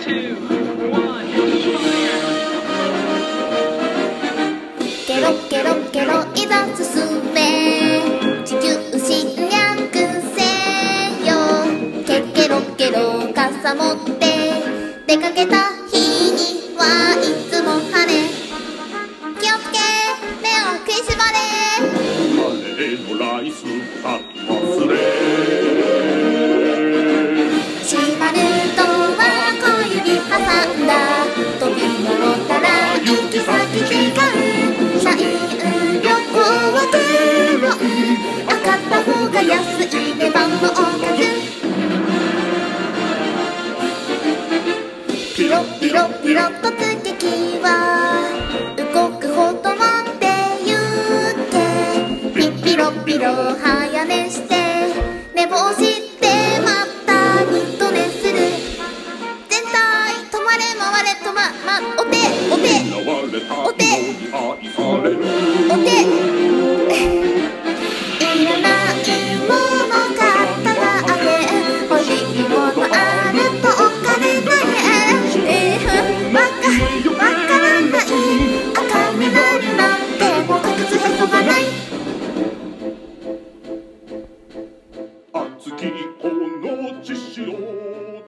two, one, fire! ケロケロケロいざ進め地球侵略せよケケロケロ傘持って出かけた日にはいつも晴れ気をつけ目を食いしばれカレーのライスかき忘れシマルトは小指挟んだ飛び乗ったら行き先違う社員旅行は出ない上がった方が安い出番のおかずピロピロピロ突撃は動くほど待ってゆけピピロピロ早寝して寝坊してまた二度寝する全体止まれ回れ止まお手お手狙われたのに愛される